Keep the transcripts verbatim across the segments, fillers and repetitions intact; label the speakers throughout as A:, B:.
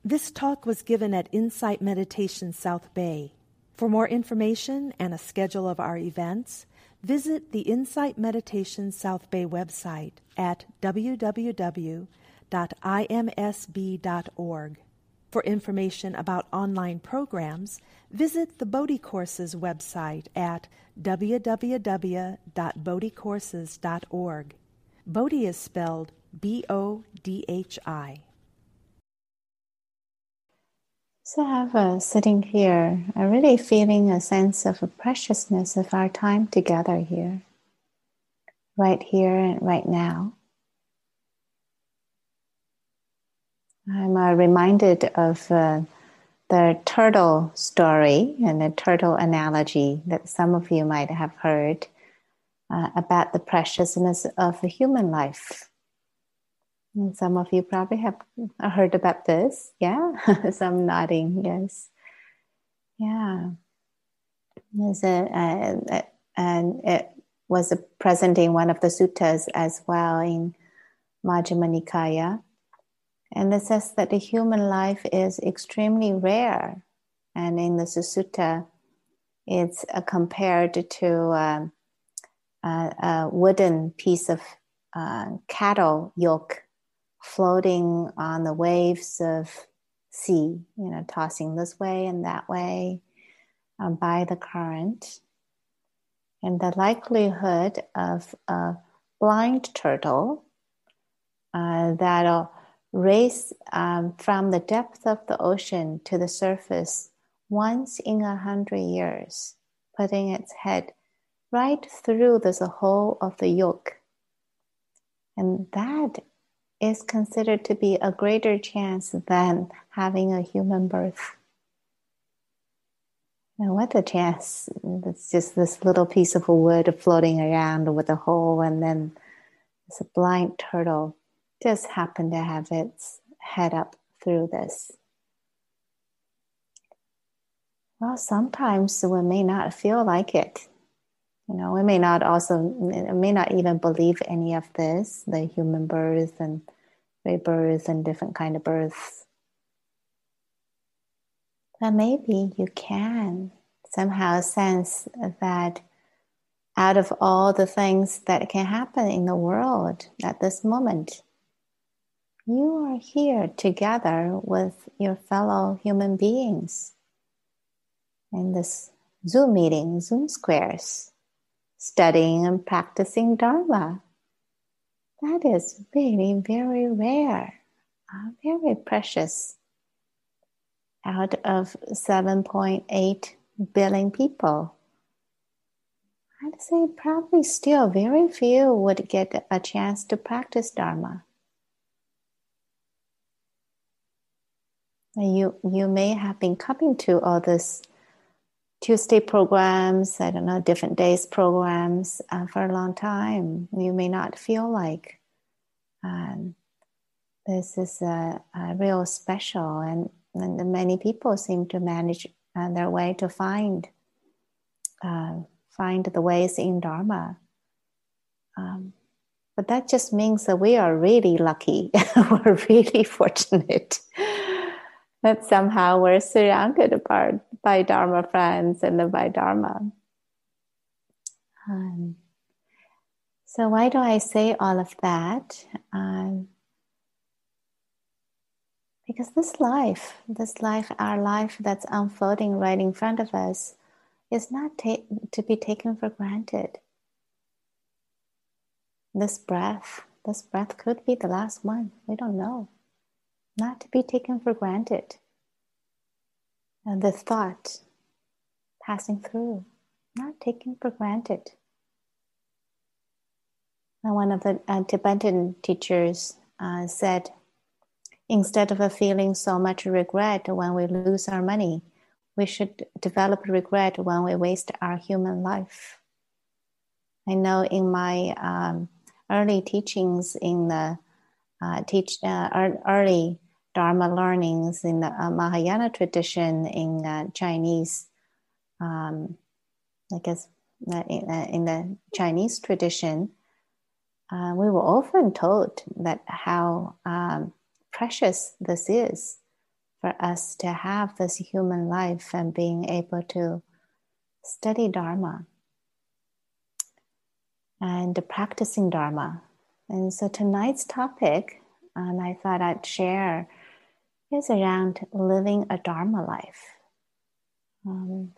A: This talk was given at Insight Meditation South Bay. For more information and a schedule of our events, visit the Insight Meditation South Bay website at w w w dot i m s b dot org. For information about online programs, visit the Bodhi Courses website at w w w dot bodhi courses dot org. Bodhi is spelled B O D H I.
B: So I have a sitting here, I'm really feeling a sense of a preciousness of our time together here, right here and right now. I'm uh, reminded of uh, the turtle story and the turtle analogy that some of you might have heard uh, about the preciousness of the human life. And some of you probably have heard about this, yeah? Some nodding, yes. Yeah. There's a, uh, and it was present in one of the suttas as well in Majjhima Nikaya. And it says that the human life is extremely rare. And in the sutta, it's uh, compared to um, a, a wooden piece of uh, cattle yoke floating on the waves of sea, you know, tossing this way and that way uh, by the current. And the likelihood of a blind turtle uh, that'll race um, from the depth of the ocean to the surface once in a hundred years, putting its head right through the hole of the yoke. And that is considered to be a greater chance than having a human birth. Now, what a chance. It's just this little piece of wood floating around with a hole, and then this blind turtle just happened to have its head up through this. Well, sometimes we may not feel like it. You know, we may not also, may not even believe any of this, the human birth and rebirth and different kind of births. But maybe you can somehow sense that out of all the things that can happen in the world at this moment, you are here together with your fellow human beings in this Zoom meeting, Zoom squares, studying and practicing Dharma. That is really very rare, uh, very precious. Out of seven point eight billion people, I'd say probably still very few would get a chance to practice Dharma. You you may have been coming to all this Tuesday programs, I don't know, different days programs uh, for a long time. You may not feel like um, this is a, a real special, and, and many people seem to manage uh, their way to find uh, find the ways in Dharma. Um, but that just means that we are really lucky. We're really fortunate that somehow we're surrounded by, by Dharma friends and by Dharma. Um, so why do I say all of that? Um, because this life, this life, our life that's unfolding right in front of us is not ta- to be taken for granted. This breath, this breath could be the last one. We don't know. Not to be taken for granted. And the thought passing through, not taken for granted. And one of the uh, Tibetan teachers uh, said, instead of feeling so much regret when we lose our money, we should develop regret when we waste our human life. I know in my um, early teachings in the uh, teach uh, early Dharma learnings in the uh, Mahayana tradition in uh, Chinese, um, I guess uh, in, uh, in the Chinese tradition, uh, we were often told that how um, precious this is for us to have this human life and being able to study Dharma and practicing Dharma. And so tonight's topic, and I thought I'd share, is around living a Dharma life. Um,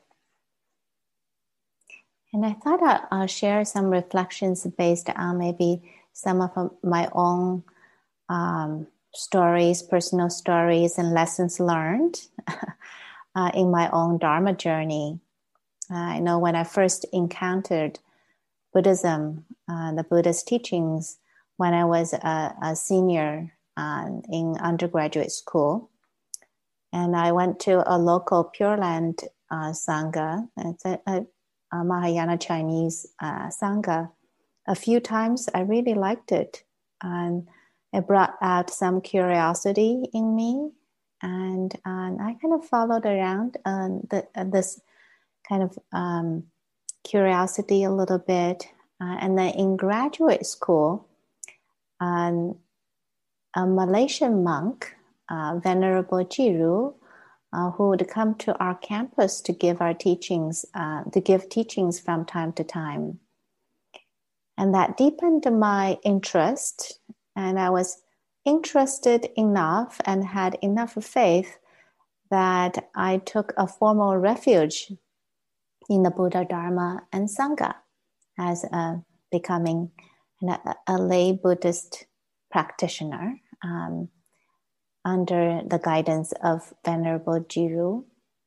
B: and I thought I'll, I'll share some reflections based on maybe some of my own um, stories, personal stories, and lessons learned uh, in my own Dharma journey. Uh, I know when I first encountered Buddhism, uh, the Buddhist teachings, when I was a, a senior uh, in undergraduate school. And I went to a local Pure Land uh, Sangha. It's a, a, a Mahayana Chinese uh, Sangha. A few times I really liked it. And it brought out some curiosity in me. And, and I kind of followed around uh, the, uh, this kind of um, curiosity a little bit. Uh, and then in graduate school, um, a Malaysian monk, uh, Venerable Jiru, uh, who would come to our campus to give our teachings, uh, to give teachings from time to time. And that deepened my interest, and I was interested enough and had enough faith that I took a formal refuge in the Buddha, Dharma, and Sangha as a, becoming a, a lay Buddhist practitioner um, under the guidance of Venerable Jiru.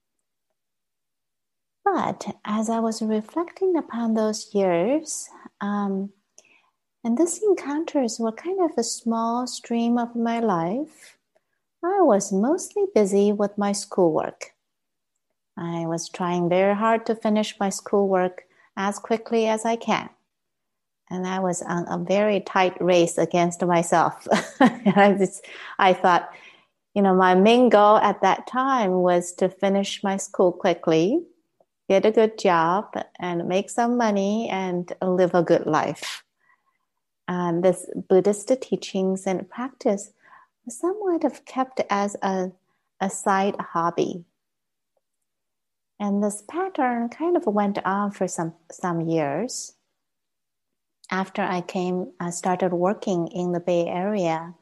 B: But as I was reflecting upon those years, um, and these encounters were kind of a small stream of my life, I was mostly busy with my schoolwork. I was trying very hard to finish my schoolwork as quickly as I can. And I was on a very tight race against myself. I, just, I thought, you know, my main goal at that time was to finish my school quickly, get a good job, and make some money and live a good life. And this Buddhist teachings and practice was somewhat of kept as a, a side hobby. And this pattern kind of went on for some, some years. After I came, I started working in the Bay Area,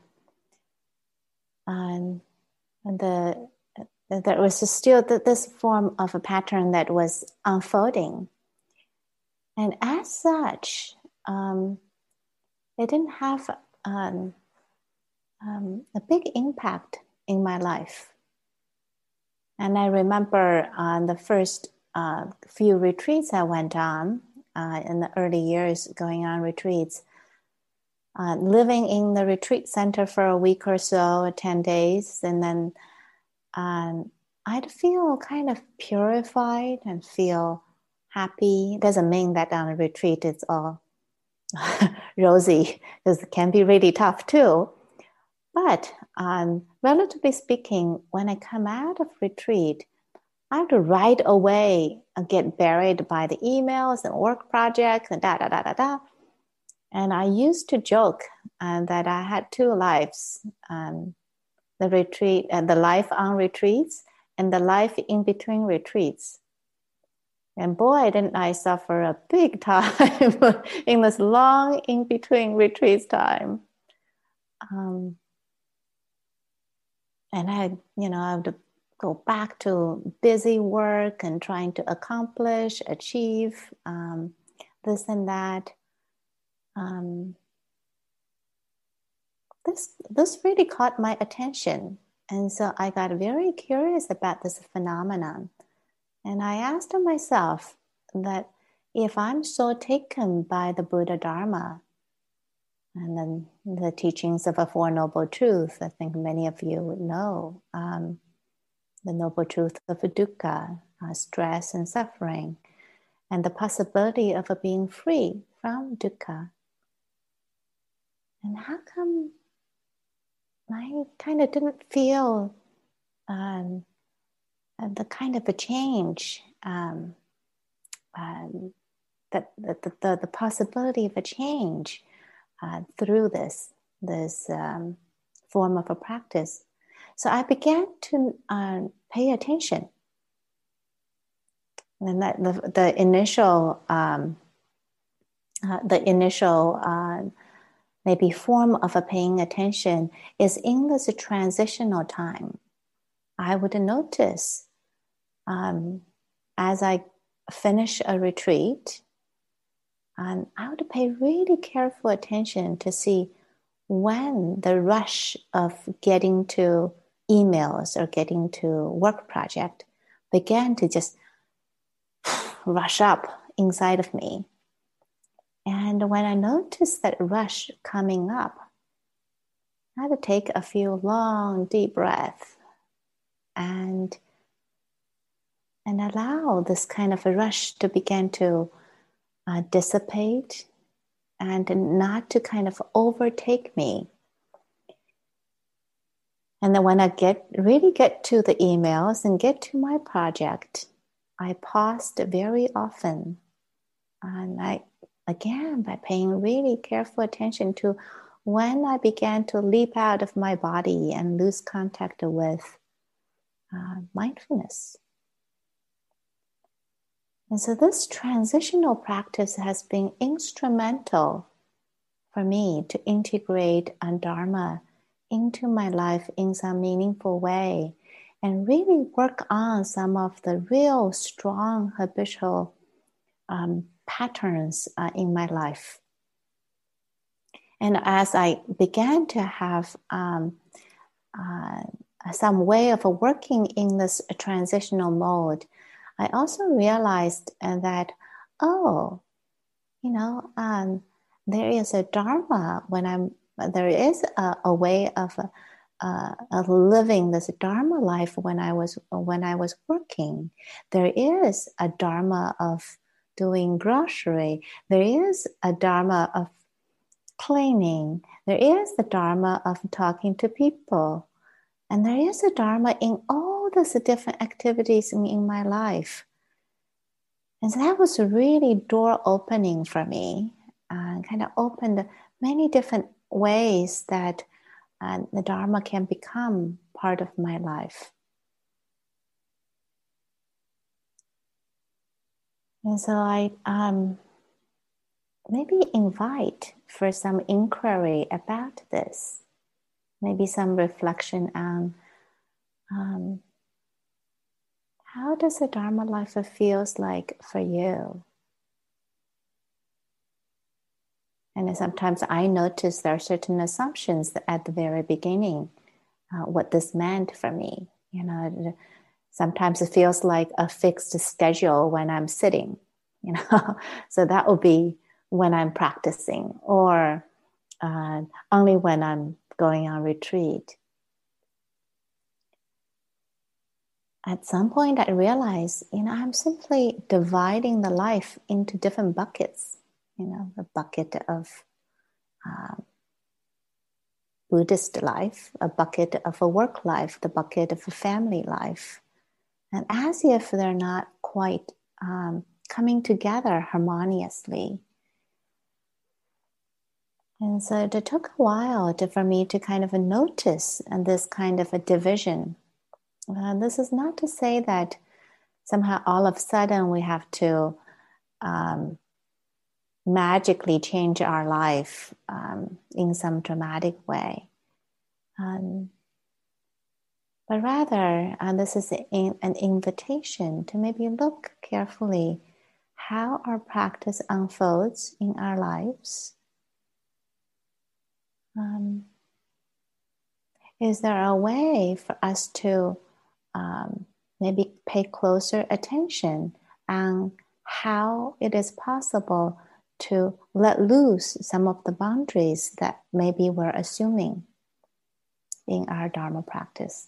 B: and the, there was still this form of a pattern that was unfolding. And as such, um, it didn't have um, um, a big impact in my life. And I remember on the first uh, few retreats I went on, uh, in the early years going on retreats, uh, living in the retreat center for a week or so, ten days, and then um, I'd feel kind of purified and feel happy. It doesn't mean that on a retreat it's all rosy, because it can be really tough too. But um, relatively speaking, when I come out of retreat, I have to right away get buried by the emails and work projects and da da da da da. And I used to joke uh, that I had two lives: um, the retreat, and uh, the life on retreats, and the life in between retreats. And boy, didn't I suffer a big time in this long in between retreats time. Um, and I, you know, I would go back to busy work and trying to accomplish, achieve um, this and that. Um, this this really caught my attention, and so I got very curious about this phenomenon. And I asked myself that if I'm so taken by the Buddha Dharma and then the teachings of a Four Noble Truths, I think many of you would know, um, the Noble Truth of dukkha, uh, stress and suffering, and the possibility of being free from dukkha. And how come I kind of didn't feel um, the kind of a change, um, um, that the, the, the possibility of a change uh, through this, this um, form of a practice? So I began to uh, pay attention. And that the, the initial, um, uh, the initial uh, maybe form of a paying attention is in this transitional time. I would notice um, as I finish a retreat, um, I would pay really careful attention to see when the rush of getting to emails or getting to work project began to just rush up inside of me. And when I noticed that rush coming up, I had to take a few long, deep breaths and, and allow this kind of a rush to begin to uh, dissipate and not to kind of overtake me. And then when I get really get to the emails and get to my project, I paused very often. And I, again, by paying really careful attention to when I began to leap out of my body and lose contact with uh, mindfulness. And so this transitional practice has been instrumental for me to integrate Dharma into my life in some meaningful way and really work on some of the real strong habitual um, patterns uh, in my life. And as I began to have um, uh, some way of working in this transitional mode, I also realized uh, that, oh, you know, um, there is a Dharma when I'm, there is a, a way of, uh, of living this Dharma life when I was, when I was working. There is a Dharma of doing grocery. There is a Dharma of cleaning. There is the Dharma of talking to people. And there is a Dharma in all these different activities in, in my life. And so that was a really door opening for me, and uh, kind of opened many different ways that uh, the Dharma can become part of my life. And so I um, maybe invite for some inquiry about this, maybe some reflection on um, how does the Dharma life feels like for you? And sometimes I notice there are certain assumptions at the very beginning, uh, what this meant for me. You know, sometimes it feels like a fixed schedule when I'm sitting, you know, so that will be when I'm practicing, or uh, only when I'm going on retreat. At some point I realized, you know, I'm simply dividing the life into different buckets. You know, the bucket of uh, Buddhist life, a bucket of a work life, the bucket of a family life. And as if they're not quite um, coming together harmoniously. And so it took a while to, for me to kind of notice and this kind of a division. Uh, this is not to say that somehow all of a sudden we have to um, magically change our life um, in some dramatic way. Um, but rather, uh, this is a, an invitation to maybe look carefully how our practice unfolds in our lives. Um, is there a way for us to um, maybe pay closer attention on how it is possible to let loose some of the boundaries that maybe we're assuming in our Dharma practice?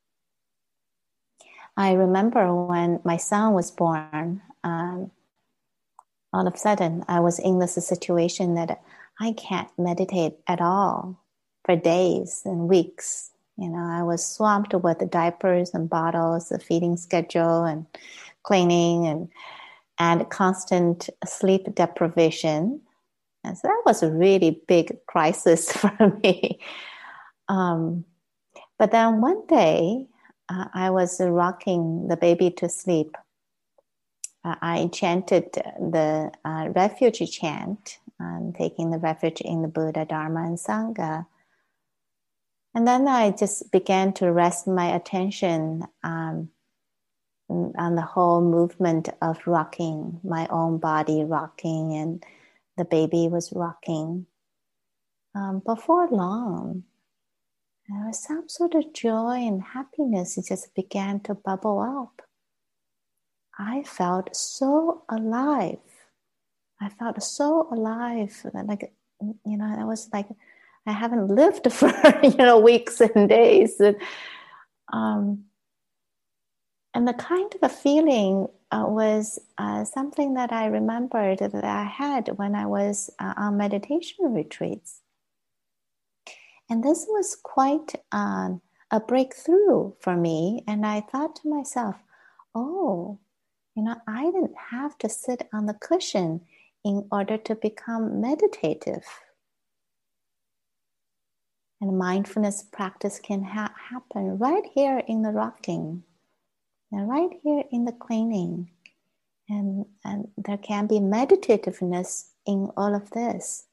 B: I remember when my son was born, um, all of a sudden I was in this situation that I can't meditate at all for days and weeks. You know, I was swamped with the diapers and bottles, the feeding schedule and cleaning and and constant sleep deprivation. And so that was a really big crisis for me. Um, But then one day, uh, I was rocking the baby to sleep. Uh, I chanted the uh, refuge chant, um, taking the refuge in the Buddha, Dharma, and Sangha. And then I just began to rest my attention um, on the whole movement of rocking, my own body rocking, and the baby was rocking. Um, before long, there was some sort of joy and happiness. It just began to bubble up. I felt so alive. I felt so alive. Like, you know, I was like, I haven't lived for, you know, weeks and days. And, um, and the kind of a feeling uh, was uh, something that I remembered that I had when I was uh, on meditation retreats. And this was quite um, a breakthrough for me. And I thought to myself, oh, you know, I didn't have to sit on the cushion in order to become meditative. And mindfulness practice can ha- happen right here in the rocking, and right here in the cleaning. And, and there can be meditativeness in all of this.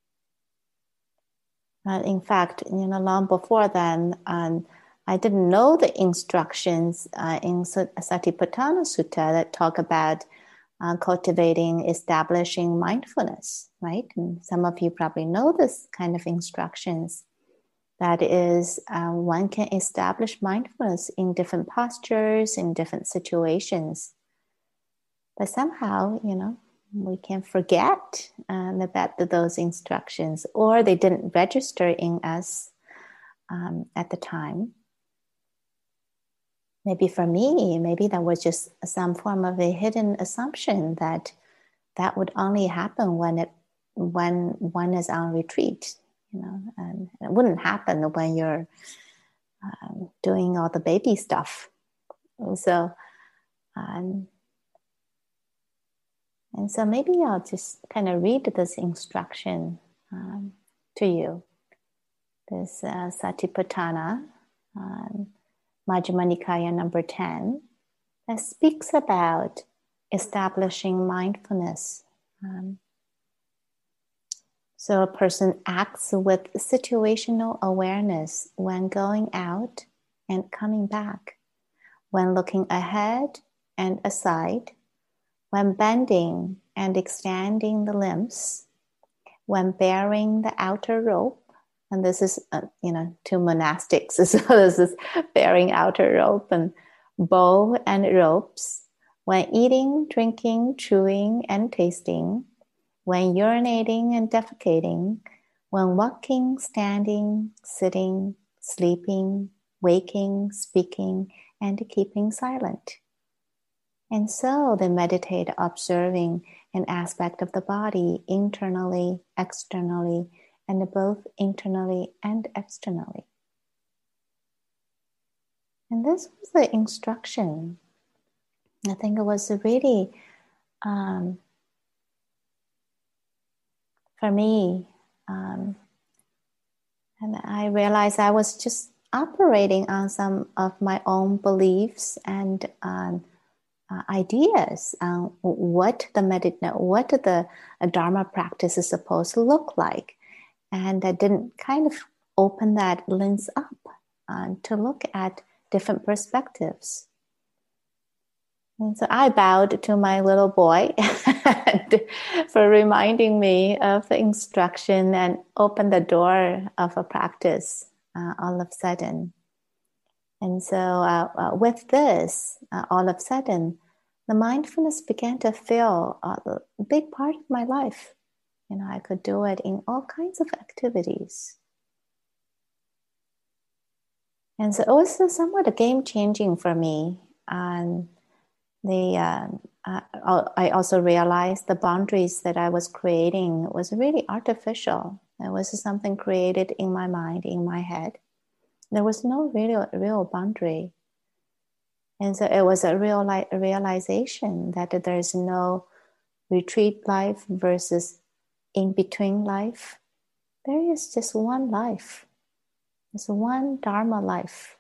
B: Uh, in fact, you know, long before then, um, I didn't know the instructions uh, in Satipatthana Sutta that talk about uh, cultivating, establishing mindfulness, right? And some of you probably know this kind of instructions. That is, uh, one can establish mindfulness in different postures, in different situations. But somehow, you know, we can forget um, about those instructions, or they didn't register in us um, at the time. Maybe for me, maybe that was just some form of a hidden assumption that that would only happen when it when one is on retreat, you know, and it wouldn't happen when you're um, doing all the baby stuff. So, um, and so maybe I'll just kind of read this instruction um, to you. This uh, Satipatthana, um, Majjhima Nikaya number ten, that speaks about establishing mindfulness. Um, so a person acts with situational awareness when going out and coming back, when looking ahead and aside, when bending and extending the limbs, when bearing the outer rope, and this is, uh, you know, to monastics, so this is bearing outer rope and bow and ropes, when eating, drinking, chewing, and tasting, when urinating and defecating, when walking, standing, sitting, sleeping, waking, speaking, and keeping silent. And so they meditate observing an aspect of the body internally, externally, and both internally and externally. And this was the instruction. I think it was really, um, for me, um, and I realized I was just operating on some of my own beliefs and um, uh, ideas on what the medit- what the uh, Dharma practice is supposed to look like. And I didn't kind of open that lens up uh, to look at different perspectives. And so I bowed to my little boy for reminding me of the instruction and opened the door of a practice uh, all of a sudden. And so uh, uh, with this, uh, all of a sudden, the mindfulness began to fill a big part of my life. You know, I could do it in all kinds of activities. And so it was somewhat game-changing for me. And the uh, uh, I also realized the boundaries that I was creating was really artificial. It was something created in my mind, in my head. There was no real, real boundary. And so it was a real li- realization that there is no retreat life versus in-between life. There is just one life. There's one Dharma life.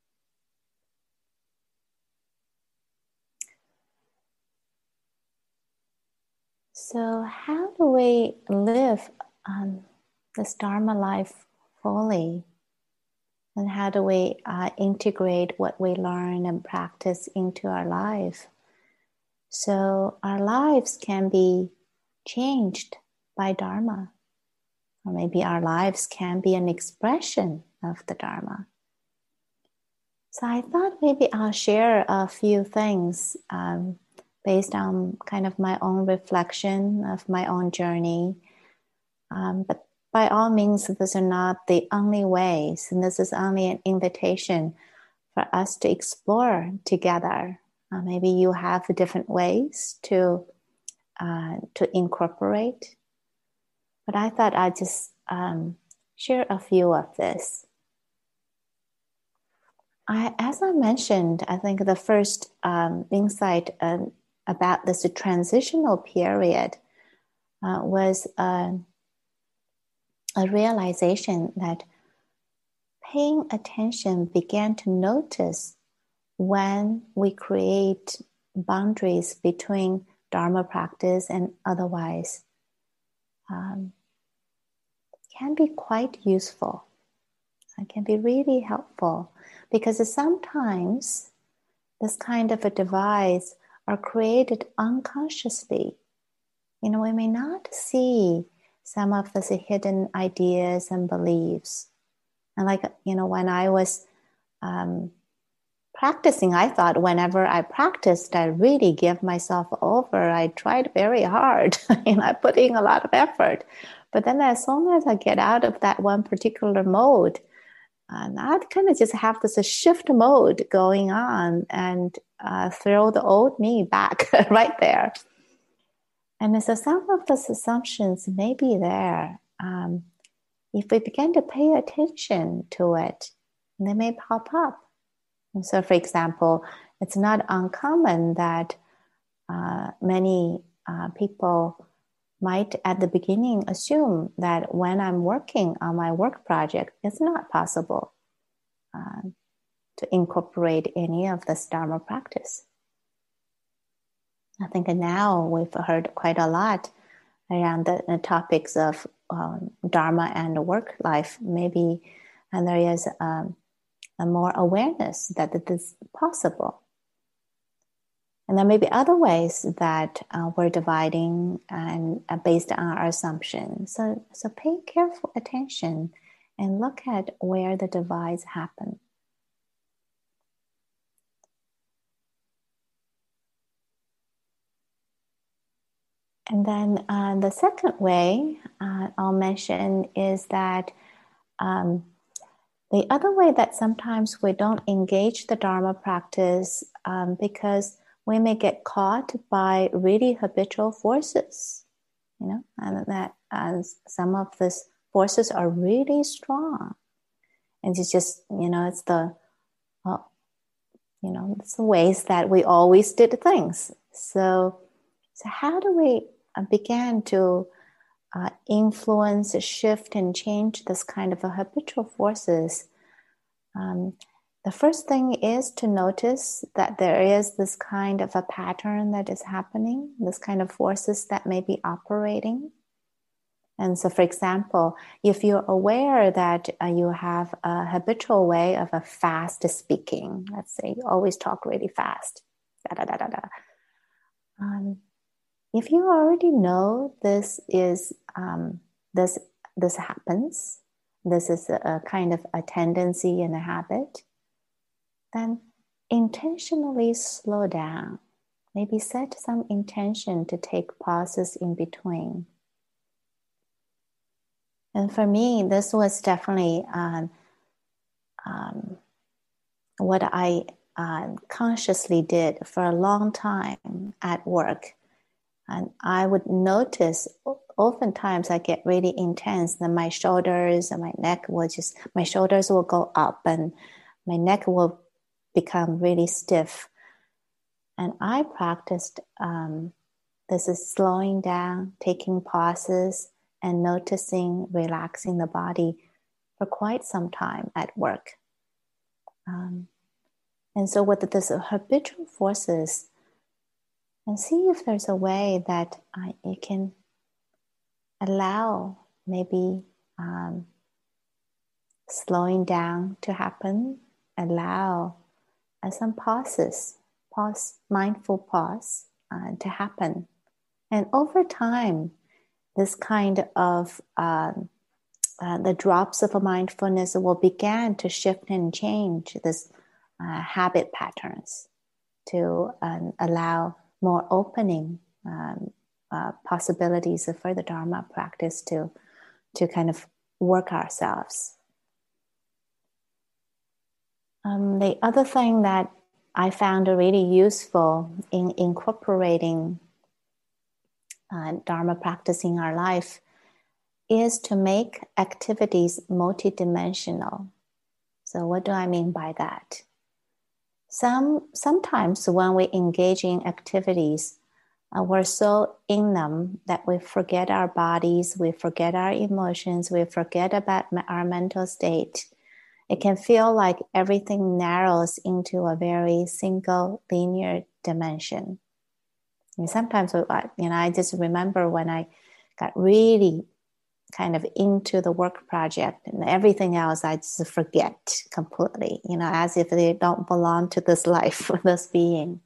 B: So how do we live um, this Dharma life fully? And how do we uh, integrate what we learn and practice into our life? So our lives can be changed by Dharma. Or maybe our lives can be an expression of the Dharma. So I thought maybe I'll share a few things um, based on kind of my own reflection of my own journey. Um, but by all means, these are not the only ways, and this is only an invitation for us to explore together. Uh, maybe you have different ways to uh, to incorporate, but I thought I'd just um, share a few of this. I, as I mentioned, I think the first um, insight uh, about this transitional period uh, was uh, a realization that paying attention began to notice when we create boundaries between Dharma practice and otherwise um, can be quite useful. It can be really helpful because sometimes this kind of a device are created unconsciously. You know, we may not see some of these hidden ideas and beliefs. And like, you know, when I was um, practicing, I thought whenever I practiced, I really give myself over. I tried very hard and I put in a lot of effort. But then as soon as I get out of that one particular mode, and I kind of just have this shift mode going on and uh, throw the old me back right there. And so some of those assumptions may be there. Um, if we begin to pay attention to it, they may pop up. And so, for example, it's not uncommon that uh, many uh, people might at the beginning assume that when I'm working on my work project, it's not possible uh, to incorporate any of this Dharma practice. I think now we've heard quite a lot around the, the topics of um, Dharma and work life, maybe, and there is um, a more awareness that it is possible. And there may be other ways that uh, we're dividing and uh, based on our assumptions. So, so pay careful attention and look at where the divides happen. And then uh, the second way uh, I'll mention is that um, the other way that sometimes we don't engage the Dharma practice um, because we may get caught by really habitual forces, you know, and that uh, some of these forces are really strong. And it's just, you know, it's the, well, you know, it's the ways that we always did things. So, so how do we begin to uh, influence, shift, and change this kind of a habitual forces? Um, the first thing is to notice that there is this kind of a pattern that is happening, this kind of forces that may be operating. And so, for example, if you're aware that uh, you have a habitual way of a fast speaking, let's say you always talk really fast, da da da da da. Um, if you already know this is um, this this happens, this is a, a kind of a tendency and a habit, then intentionally slow down. Maybe set some intention to take pauses in between. And for me, this was definitely um, um, what I uh, consciously did for a long time at work. And I would notice oftentimes I get really intense, and my shoulders and my neck will just, my shoulders will go up and my neck will become really stiff. And I practiced um, this is slowing down, taking pauses, and noticing, relaxing the body for quite some time at work. Um, and so with this habitual forces, and see if there's a way that uh, you can allow maybe um, slowing down to happen, allow uh, some pauses, pause, mindful pause uh, to happen. And over time, this kind of uh, uh, the drops of a mindfulness will begin to shift and change this uh, habit patterns to um, allow more opening um, uh, possibilities for the Dharma practice to, to kind of work ourselves. Um, the other thing that I found really useful in incorporating uh, Dharma practice in our life is to make activities multidimensional. So what do I mean by that? Some, sometimes when we engage in activities, uh, we're so in them that we forget our bodies, we forget our emotions, we forget about our mental state. It can feel like everything narrows into a very single linear dimension. And sometimes, you know, I just remember when I got really kind of into the work project and everything else, I just forget completely, you know, as if they don't belong to this life or this being.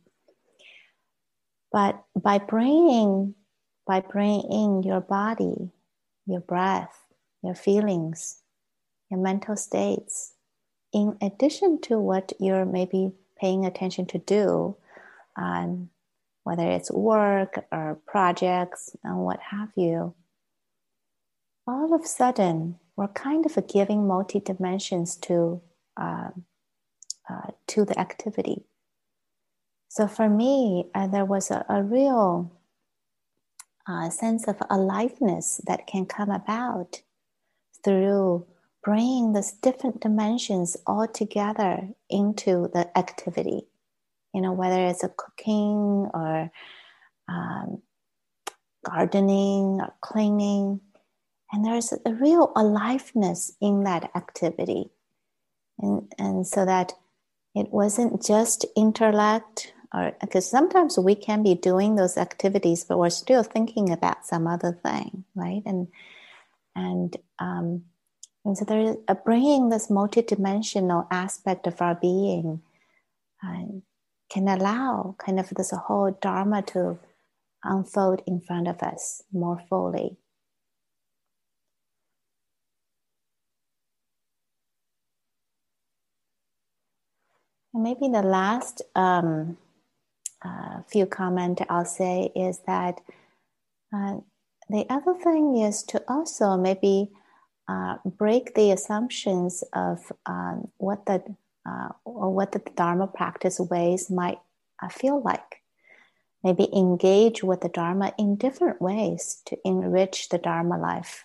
B: But by bringing, by bringing in your body, your breath, your feelings, your mental states, in addition to what you're maybe paying attention to do, um, whether it's work or projects and what have you, all of a sudden, we're kind of giving multi-dimensions to, uh, uh, to the activity. So for me, uh, there was a, a real uh, sense of aliveness that can come about through bringing these different dimensions all together into the activity. You know, whether it's a cooking or um, gardening or cleaning. And there's a real aliveness in that activity. And, and so that it wasn't just intellect, or because sometimes we can be doing those activities, but we're still thinking about some other thing, right? And and um, and so there is a bringing this multidimensional aspect of our being uh, can allow kind of this whole Dharma to unfold in front of us more fully. And maybe the last um, uh, few comments I'll say is that uh, the other thing is to also maybe uh, break the assumptions of um, what the uh, or what the Dharma practice ways might uh, feel like. Maybe engage with the Dharma in different ways to enrich the Dharma life.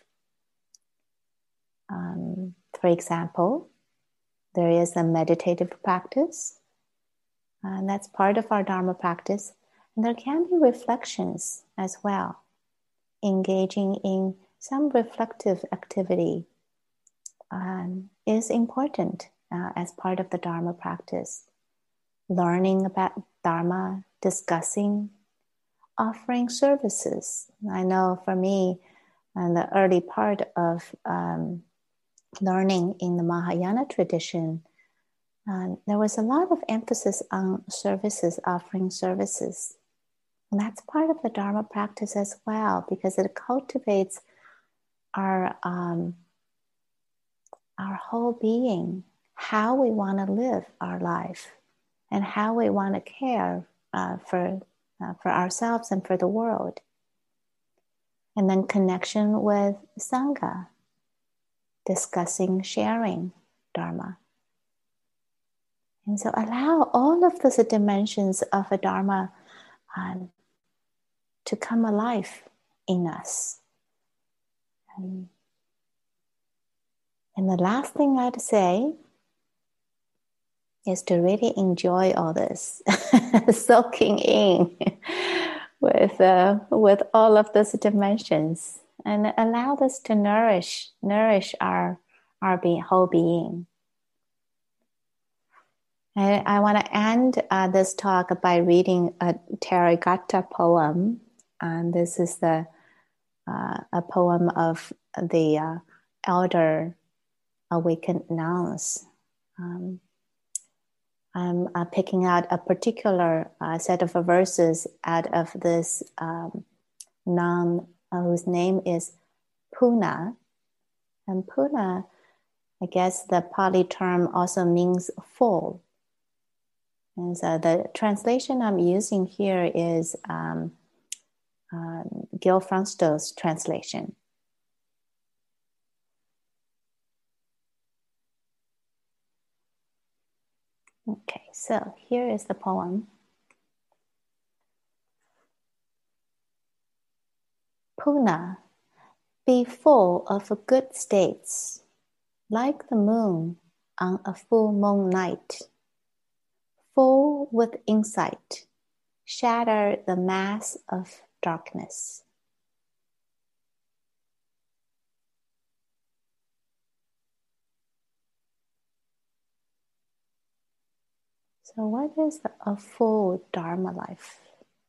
B: Um, for example, there is a meditative practice, and that's part of our Dharma practice. And there can be reflections as well. Engaging in some reflective activity um, is important uh, as part of the Dharma practice. Learning about Dharma, discussing, offering services. I know for me, in the early part of um, learning in the Mahayana tradition, uh, there was a lot of emphasis on services, offering services. And that's part of the Dharma practice as well, because it cultivates our, um, our whole being, how we want to live our life, and how we want to care uh, for, uh, for ourselves and for the world. And then connection with Sangha, discussing, sharing Dharma. And so allow all of those dimensions of a Dharma um, to come alive in us. Um, and the last thing I'd say is to really enjoy all this, soaking in with uh, with all of those dimensions, and allow this to nourish nourish our our be- whole being. And I want to end uh, this talk by reading a Therigatha poem. And this is the uh, a poem of the uh, elder awakened nuns. Um, I'm uh, picking out a particular uh, set of verses out of this um, nun uh, whose name is Puna. And Puna, I guess the Pali term also means full. And so the translation I'm using here is um, uh, Gil Frunstow's translation. Okay, so here is the poem. Puna, be full of good states, like the moon on a full moon night, full with insight, shatter the mass of darkness. So what is a full Dharma life?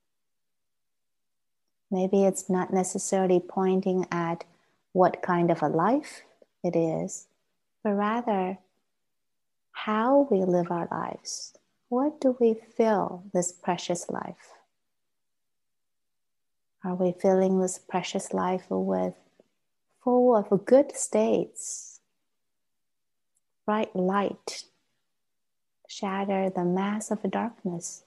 B: Maybe it's not necessarily pointing at what kind of a life it is, but rather how we live our lives. What do we fill this precious life? Are we filling this precious life with full of good states, bright light, shatter the mass of darkness?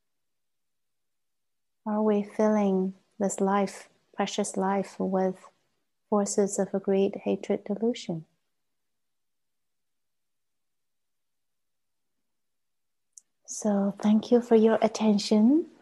B: Are we filling this life, precious life, with forces of greed, hatred, delusion? So thank you for your attention.